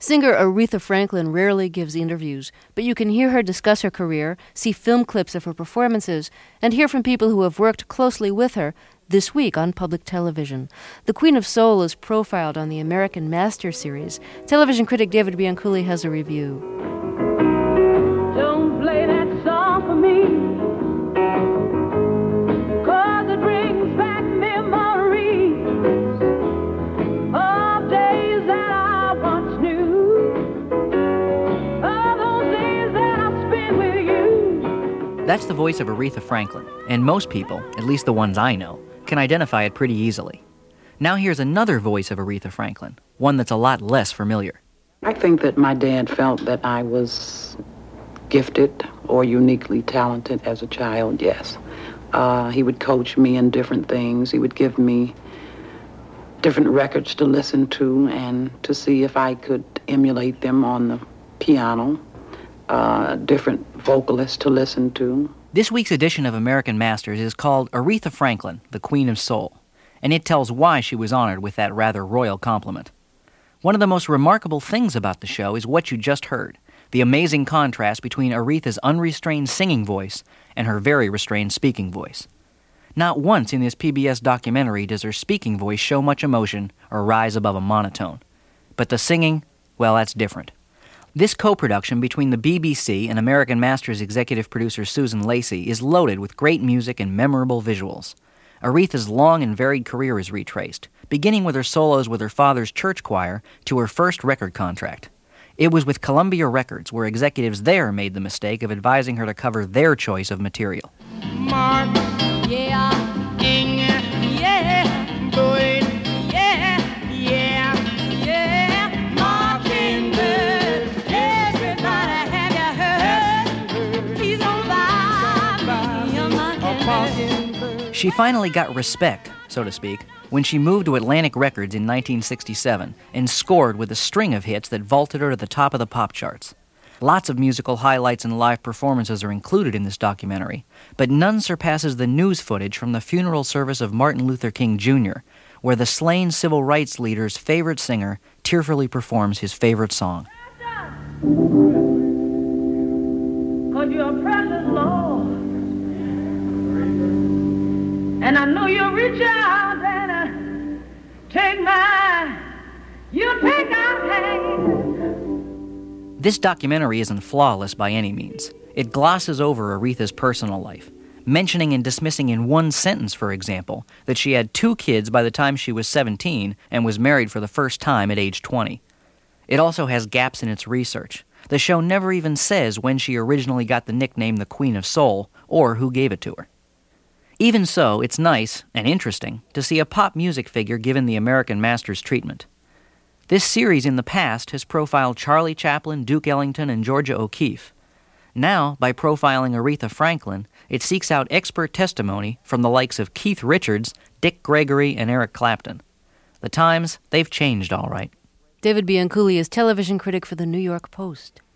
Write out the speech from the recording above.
Singer Aretha Franklin rarely gives interviews, but you can hear her discuss her career, see film clips of her performances, and hear from people who have worked closely with her this week on public television. The Queen of Soul is profiled on the American Masters series. Television critic David Bianculli has a review. Don't play that song for me, 'cause it brings back memories of days that I once knew, of those days that I spent with you. That's the voice of Aretha Franklin, and most people, at least the ones I know, can identify it pretty easily. Now here's another voice of Aretha Franklin, one that's a lot less familiar. I think that my dad felt that I was gifted or uniquely talented as a child, yes. He would coach me in different things. He would give me different records to listen to and to see if I could emulate them on the piano, different vocalists to listen to. This week's edition of American Masters is called Aretha Franklin, the Queen of Soul, and it tells why she was honored with that rather royal compliment. One of the most remarkable things about the show is what you just heard, the amazing contrast between Aretha's unrestrained singing voice and her very restrained speaking voice. Not once in this PBS documentary does her speaking voice show much emotion or rise above a monotone. But the singing, well, that's different. This co-production between the BBC and American Masters executive producer Susan Lacey is loaded with great music and memorable visuals. Aretha's long and varied career is retraced, beginning with her solos with her father's church choir to her first record contract. It was with Columbia Records, where executives there made the mistake of advising her to cover their choice of material. Mark, yeah, Ing, yeah, Boyd, yeah, yeah, yeah, Mockingbird, everybody have you heard? He's on by me, a mockingbird. She finally got respect, so to speak, when she moved to Atlantic Records in 1967 and scored with a string of hits that vaulted her to the top of the pop charts. Lots of musical highlights and live performances are included in this documentary, but none surpasses the news footage from the funeral service of Martin Luther King Jr., where the slain civil rights leader's favorite singer tearfully performs his favorite song. 'Cause you're a precious Lord, and I know you'll reach out and take our hand. This documentary isn't flawless by any means. It glosses over Aretha's personal life, mentioning and dismissing in one sentence, for example, that she had 2 kids by the time she was 17 and was married for the first time at age 20. It also has gaps in its research. The show never even says when she originally got the nickname the Queen of Soul or who gave it to her. Even so, it's nice and interesting to see a pop music figure given the American Masters treatment. This series in the past has profiled Charlie Chaplin, Duke Ellington, and Georgia O'Keeffe. Now, by profiling Aretha Franklin, it seeks out expert testimony from the likes of Keith Richards, Dick Gregory, and Eric Clapton. The times, they've changed all right. David Bianculli is television critic for the New York Post.